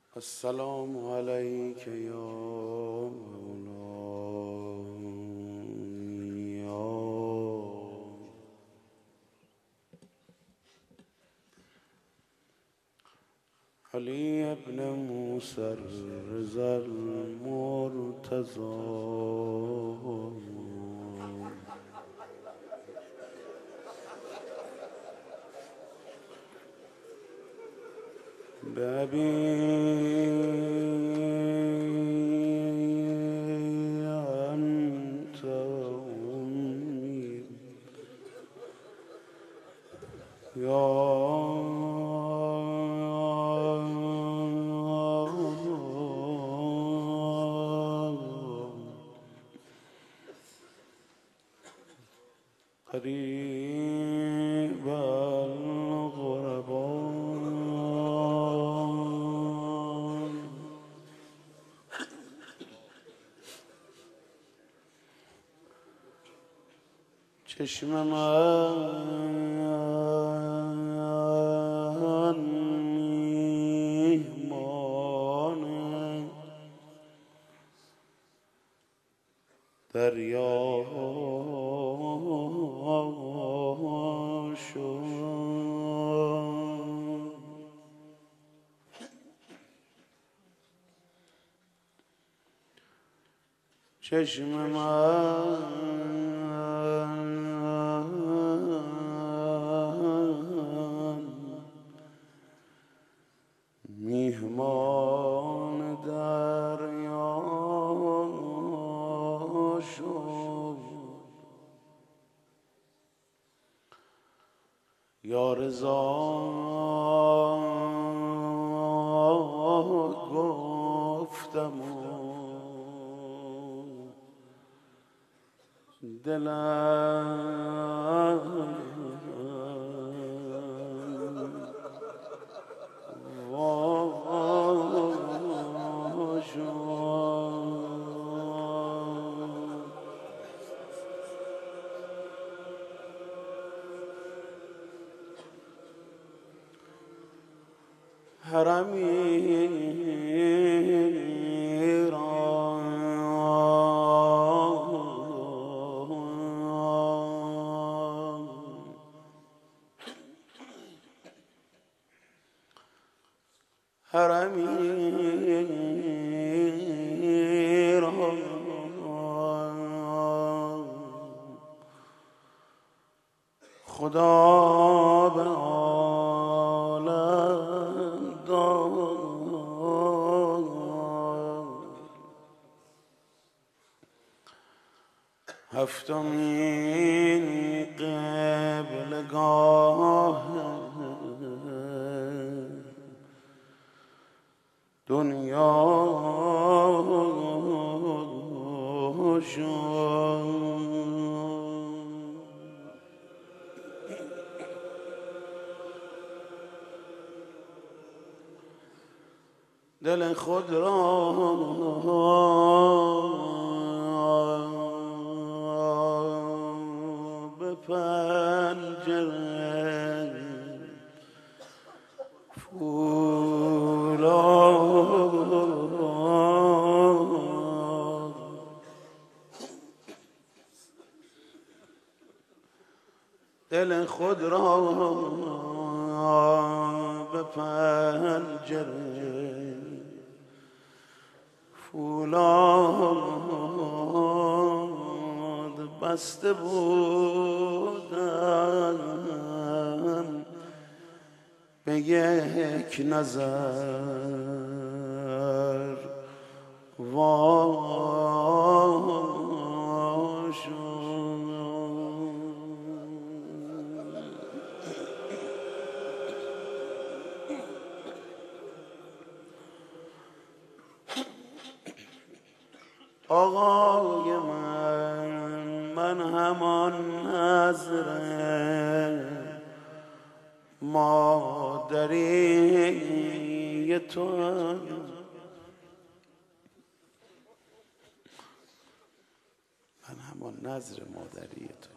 السلام عليك يا مولاي علي بن موسى الرضا المرتضى بأبي أنت وأمي يا قريب الغرباء چشم من میهمان دریا شد چشم من میهمان دریا شد یا رضا گفتم و دلم وا شد حرمی را خدا به عالم داد هفتمین قبلگاه دنیا شد دل خود را به پنجره فولاد دل خود را به پنجره فولاد بسته بودم به یک نظر وا شد آقای من همان نظر مادری تو من همان نظر مادری تو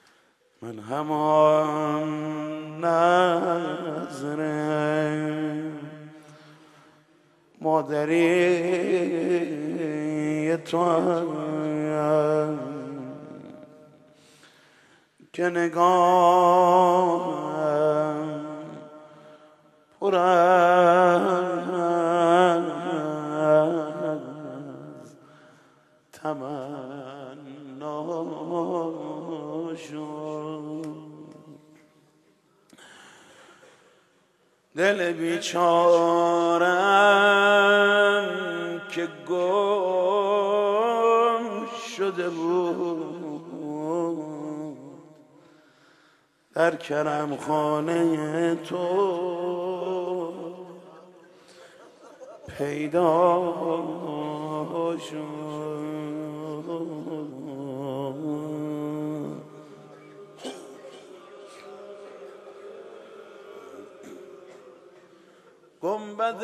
من همان نظر مادری تو که نگاهم پر از تمنا شد. دل بیچارم که گم شده بود در کرم خانه تو پیدا شد. گنبد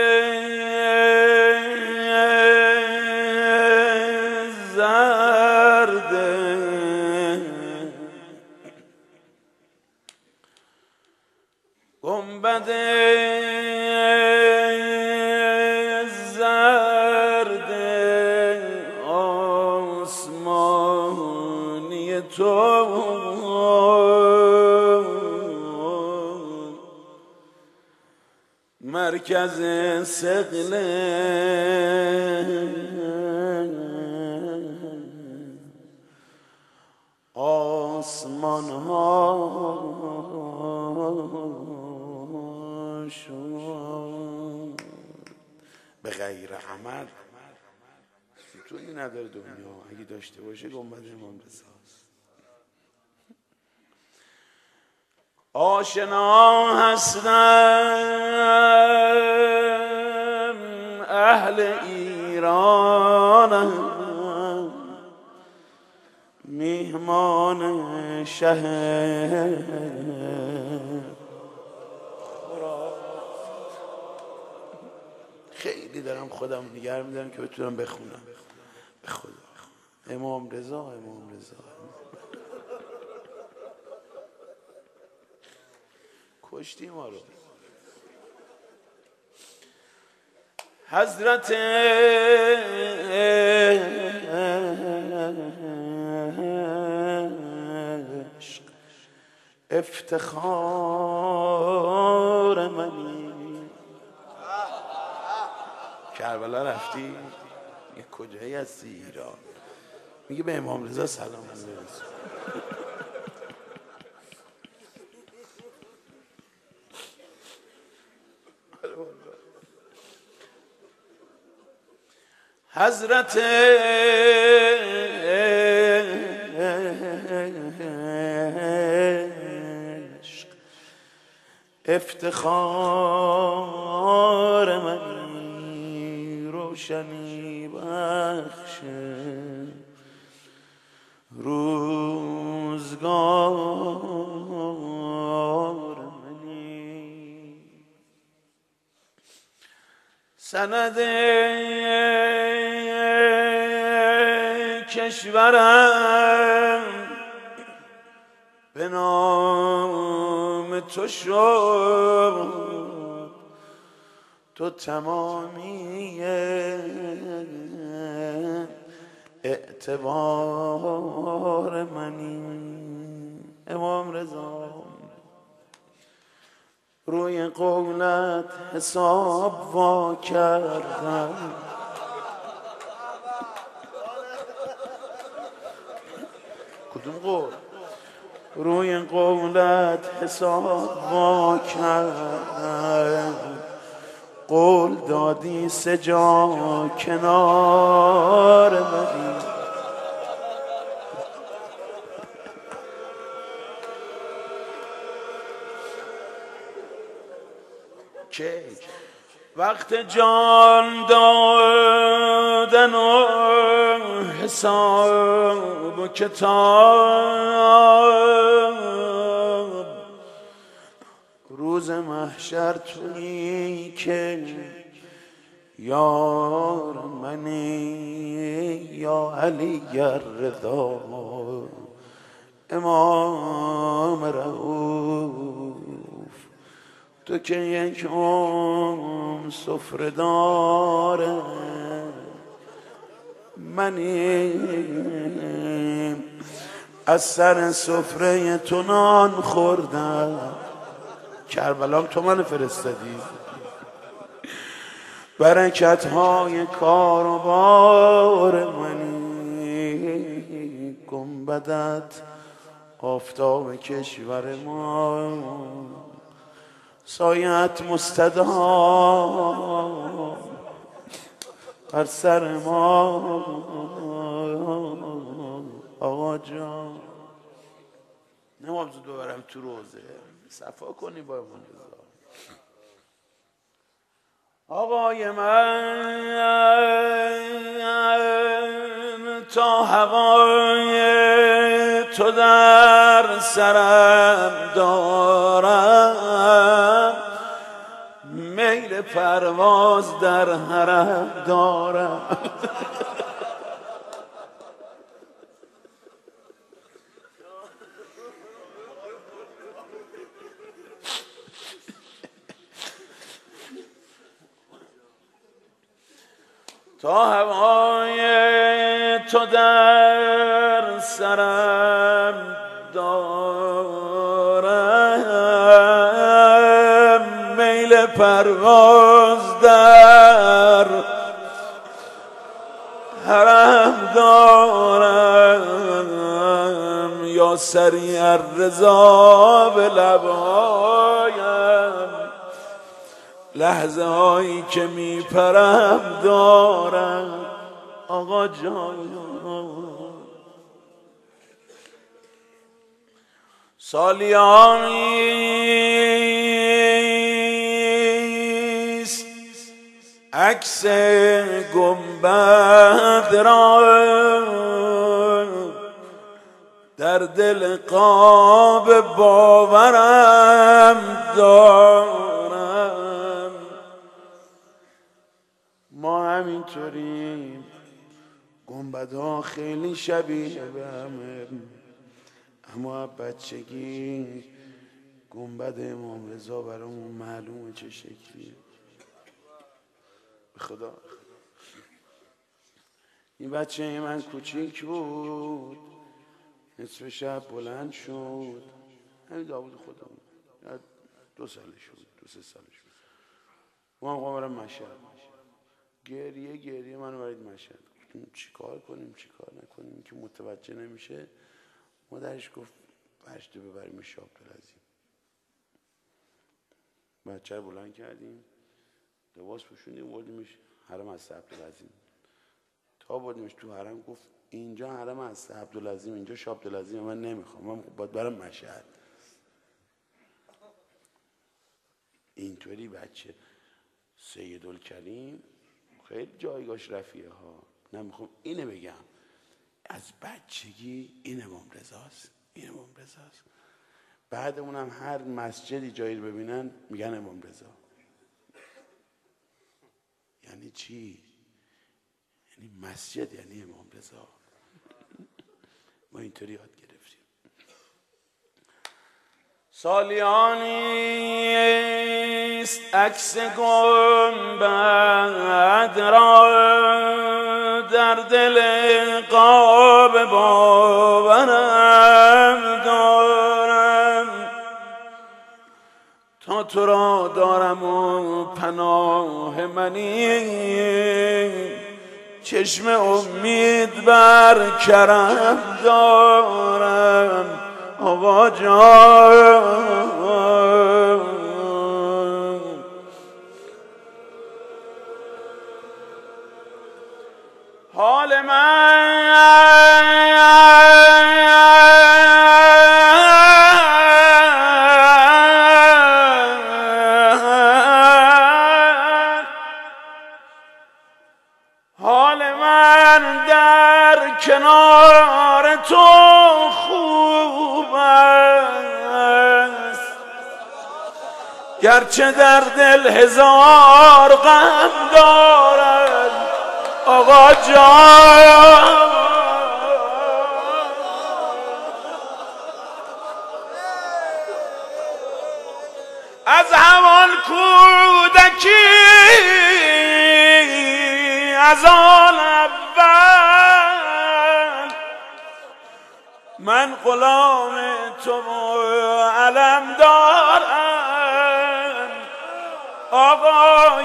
زرد گنبد زرد آسمانی تو مرکز ثقل آسمان ها شد. به غیر عمل ستونی نداره دنیا، اگه داشته باشه گنبد امام رضاست. آشنا هستم اهل ایرانم، میهمان شهر خیلی دارم خودم نگه میدارم که بتونم بخونم. به خدا امام رضا، امام رضا کشتی ما رو. حضرت عشق افتخار منی. کربلا رفتی؟ یه کجایی هستی ایران؟ میگه به امام رضا سلام برسون. حضرت عشق افتخار منی، روشنی بخش روزگار منی، سند کشورم به نام تو شد، تو تمامی اعتبار منی. امام رضا روی قولت حساب وا کردم، کدوم قول؟ روی قولت حساب وا کردم، قول دادی سجا کنار منی. که وقت جان دادن و حساب و کتاب، روز محشر تویی که یار منی، یا علی رضا امام رؤوف، تو که یک سفره داره منی از سر سفره تو نان خوردم. کربلا تو من فرستادی، برکت های کار و بار منی. گنبدت آفتاب کشور ما، سایت مستدام بر سر ما. آقا جان نمام زود ببرم تو روزه صفا کنی با من. آقای من تا هوای تو در سرم دارم، میل پرواز در حرم دارم. تا هوای تو در سرم دارم، میل پرواز در حرم دارم. یا سریع الرضا به لبایم، لحظه هایی که میپرم دارم. آقا جان سالیانیست عکس گنبد را در دل قاب باورم دارم. ما همینطوریم، گنبدها خیلی شبیه به همه، اما بچگی گنبد امام رضا برامون معلومه چه شکلیه. به خدا این بچه من کوچیک بود، نصف شب بلند شد، همین داوود خودمون 2 سالش بود 2-3 سالش بود. ما هم برم مشهد، گریه منو برید مشهد. گفتیم چی کار کنیم چی کار نکنیم که متوجه نمیشه. مادرش گفت فرشته ببریم شاه عبدالعظیم. بچه رو بلند کردیم، لباس پوشوندیم، بردیمش حرم از عبدالعظیم. تا بردیمش تو حرم گفت اینجا حرم از عبدالعظیم، اینجا شاه عبدالعظیم، من نمیخوام، من باید برم مشهد. اینطوری بچه سیدالکریم خیلی جایگاهش رفیعه ها. نمیخوام اینه بگم، از بچگی این امام رضاست، این امام رضاست. بعدمون هم هر مسجدی جایی رو ببینن میگن امام رضا. یعنی چی؟ یعنی مسجد یعنی امام رضا. ما اینطوری یاد گرفتیم. سالیانیست عکس گنبد را در دل قاب باورم دارم. تا تو را دارم و پناه منی، چشم امید بر کرم دارم. آقا جان حال من در کنار تو خوب است، گرچه در دل هزار غم دارد. آقا جان از همان کودکی از آن اول من غلام تو علم دارم آقای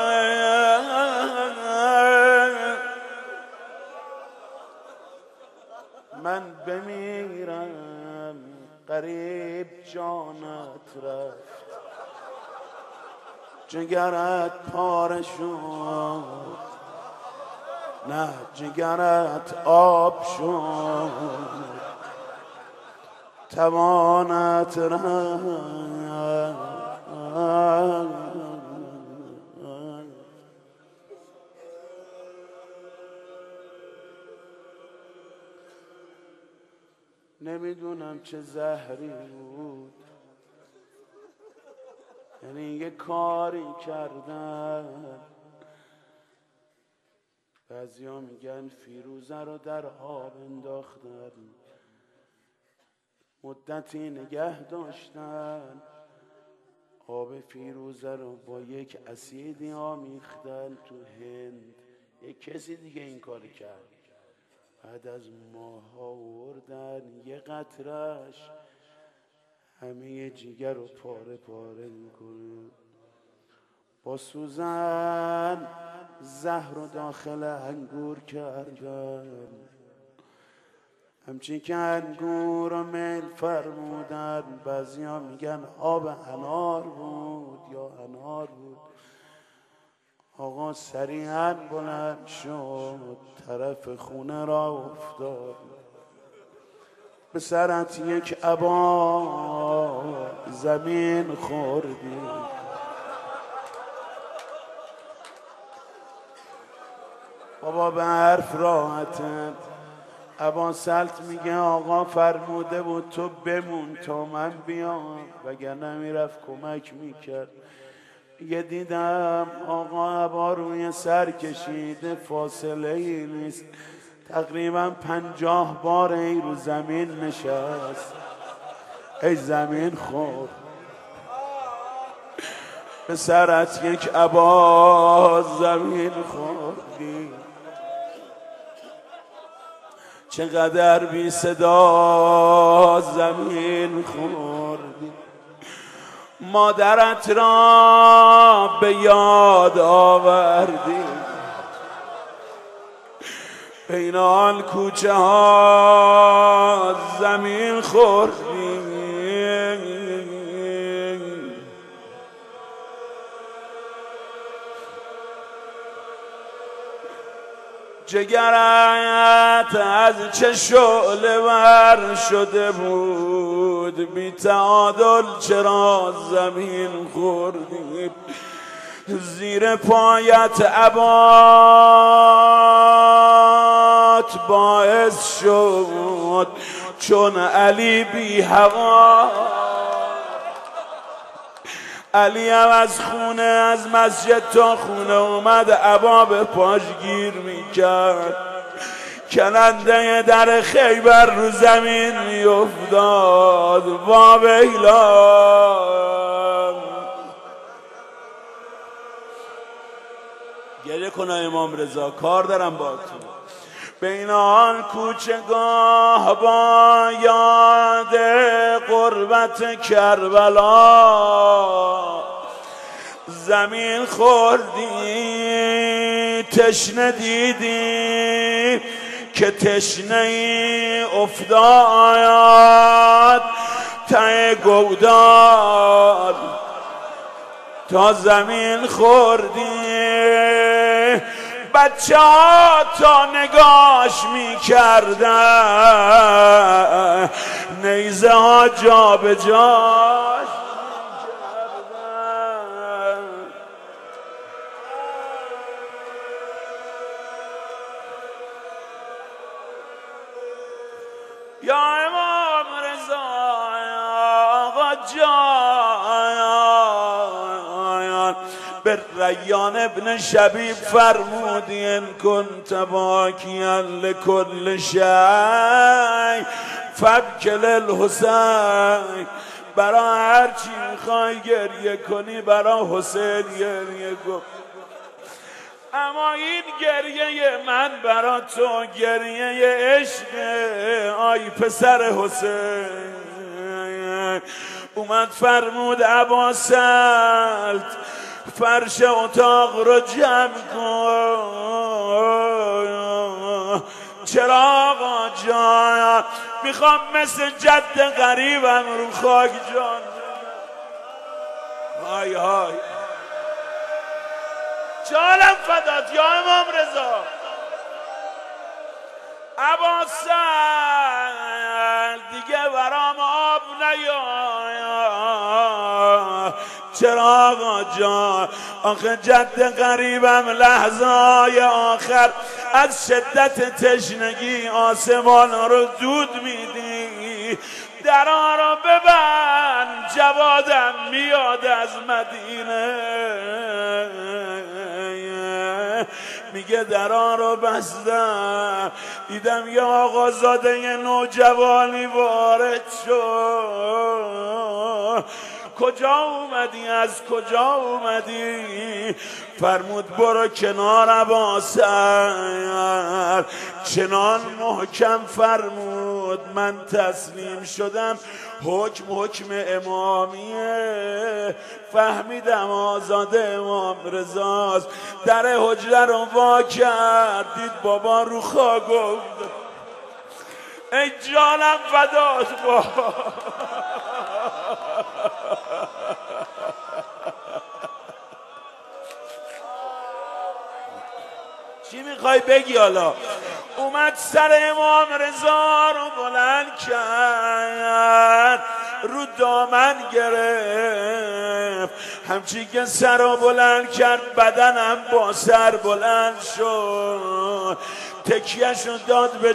من بمیرم قریب جانت رفت جگرت پاره شد نه جگرت آب شد توانت رفت نمیدونم چه زهری بود یعنی یه کاری کردن بعضیا میگن فیروزه رو در آب انداختن مدتی نگه داشتن آب فیروزه رو با یک اسیدی آمیختن تو هند یک کسی دیگه این کاری کرد بعد از ماها آوردن یه قطرش همه جیگر رو پاره پاره میکنه با سوزن زهر رو داخل انگور کردن همچین که انگور رو میل فرمودن بعضی ها میگن آب انار بود یا انار بود آقا سریعا بلند شد طرف خونه را افتاد به سرت یک عبا زمین خوردی بابا به حرف راحتن عبا سلط میگه آقا فرموده بود تو بمون تا من بیام وگرنه میرفت کمک میکرد یه دیدم آقا عبا روی سر کشیده فاصله ای نیست تقریبا 50 بار ای رو زمین نشست ای زمین خورد به سرت یک عبا زمین خوردی چقدر بی صدا زمین خوردی مادرت را به یاد آوردی بین آن کوچه ها زمین خوردی جگرت از چه شعله ور شده بود بی تعادل چرا زمین خوردی زیر پایت عبات باعث شد چون علی بی هوا علی هم از خونه از مسجد تا خونه اومد عبا به پاش گیر میکرد کننده در خیبر رو زمین میافتاد وا ویلا گریه کنه امام رضا کار دارم با تو بین آن کوچگاه با یاد غربت کربلا زمین خوردی تشنه دیدی که تشنه ای افتاد ته گودال تا زمین خوردی بچه ها تا نگاش می کردن نیزه ها جا به جاش یا امام رضا آقا جان به ریان ابن شبیب فرمودی ان کنت باکیا لکل شیء فابکی للحسین برا هر چی میخوای گریه کنی برا حسین گریه کن. اما این گریه من برا تو گریه عشق. آی پسر حسین اومد فرمود ابا سلط فرش اتاق رو جمع کن. چرا آقا جان میخوام مثل جد غریبم رو خاک جان. های های جانم فدات یا امام رضا. ابا سعد دیگه برام آب نیا. چرا آقا جان آخه جد غریبم لحظای آخر از شدت تشنگی آسمان رو دود میدی. درا رو ببند جوادم میاد از مدینه. میگه درا رو بستم دیدم یه آقازاده یه نوجوانی وارد شد. کجا اومدی از کجا اومدی؟ فرمود برو کنار ابا سعد. چنان محکم فرمود من تسلیم شدم. حکم امامیه. فهمیدم آزاده امام رضاست. در حجره رو وا کرد دید بابا رو خاک گفت ای جانم فدات بابا. چی میخوای بگی حالا؟ اومد سر امام رضا رو بلند کرد رو دامن گرفت. همچی که سر رو بلند کرد بدنم با سر بلند شد. تکیهش رو داد به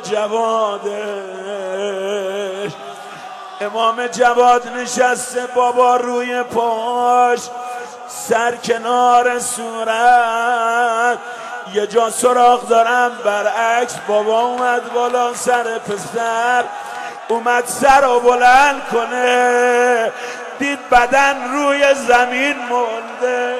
جوادش. امام جواد نشسته بابا روی پاش سر کنار صورت. یه جا سراغ دارم برعکس بابا اومد بالا سر پسر. اومد سر رو بلند کنه دید بدن روی زمین مونده.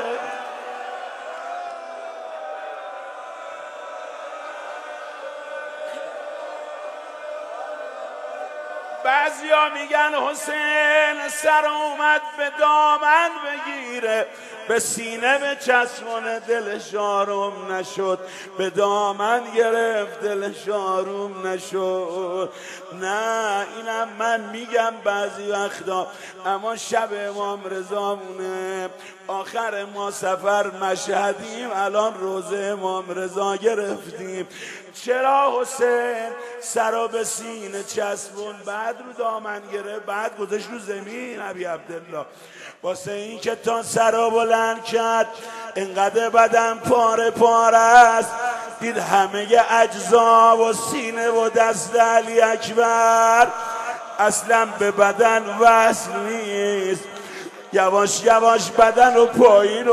بعضیا میگن حسین سر اومد به دامن بگیره به سینه به چسبونه دلش آروم نشد. به دامن گرفت دلش آروم نشد. نه اینم من میگم بعضی وقتا اما شب امام رضا مونه. آخر ما سفر مشهدیم الان روزه امام رضا گرفتیم. چرا حسین سرا به سینه چسبون بعد رو دامن گرفت بعد گذاشت رو زمین؟ ابی عبدالله واسه این که تا سرا بلند کرد انقدر بدن پاره پاره است دید همه اجزا و سینه و دست علی اکبر اصلا به بدن وصل نیست. یواش یواش بدن رو پایین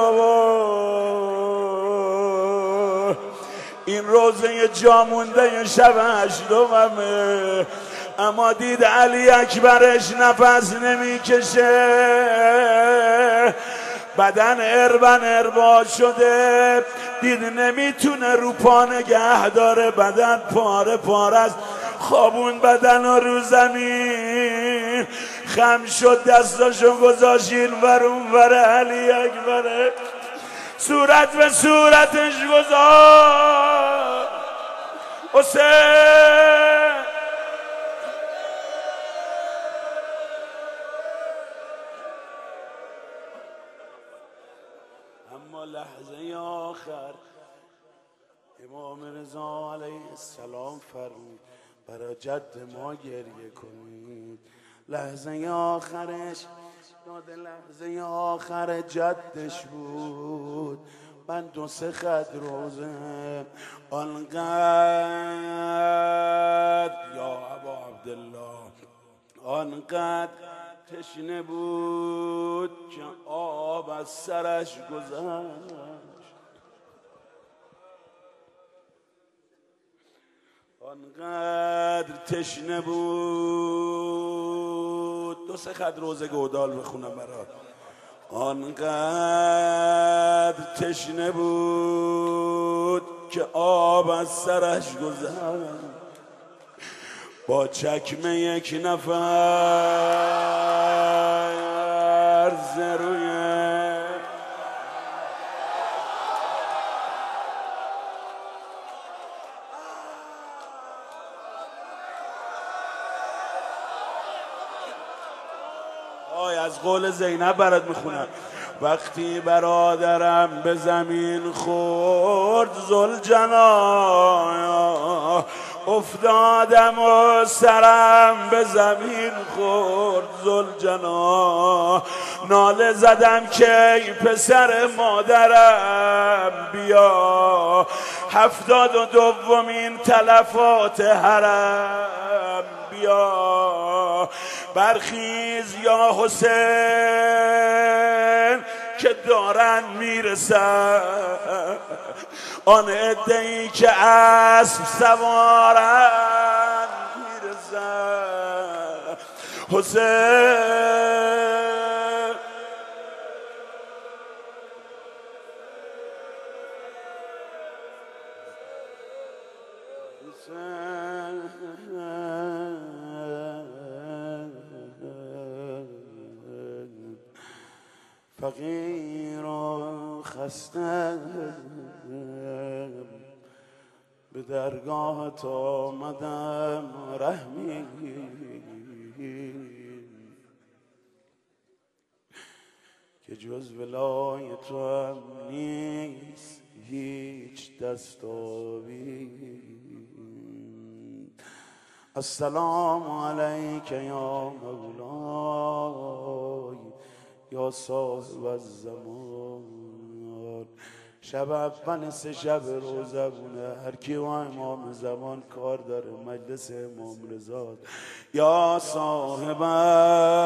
رو این روزه جا مونده شب هشتمه. اما دید علی اکبرش نفس نمیکشه. بدن اربا شده دید نمیتونه رو پا نگه داره. بدن پاره پاره است. خوابون بدن رو زمین خم شد دستاشو گذاشت اینور اونور علی اکبره. صورت به صورتش گذاشت. حسین اما لحظه آخر امام رضا علیه السلام فرمود برای جد ما گریه کنید. لحظه آخرش یاد لحظه آخر جدش بود. من 2-3 خط روزه آنقدر یا ابا عبدالله آنقدر تشنه بود که آب از سرش گذشت. آنقدر تشنه بود دو سه خط روز گودال بخونم برات. آنقدر تشنه بود که آب از سرش گذشت، با چکمه یک نفر زروی از قول زینب برات میخونم. وقتی برادرم به زمین خورد ذوالجلال، افتادم و سرم به زمین خورد ذوالجلال، ناله زدم که ای پسر مادرم بیا، 72مین تلفات حرم بیا، برخیز یا حسین که دارن میرسن، آن عده‌ای که اسب سوارن میرسن. حسین فقیر و خسته به درگاهت آمدم رحمی، که جز ولای تو هم نیست هیچ دستاوی. السلام علیک یا مولای یا صاحب الزمان. شب اول 3 شب روزه بونه، هر کی و امام زمان کار داره، مجلس امام رضا. یا صاحب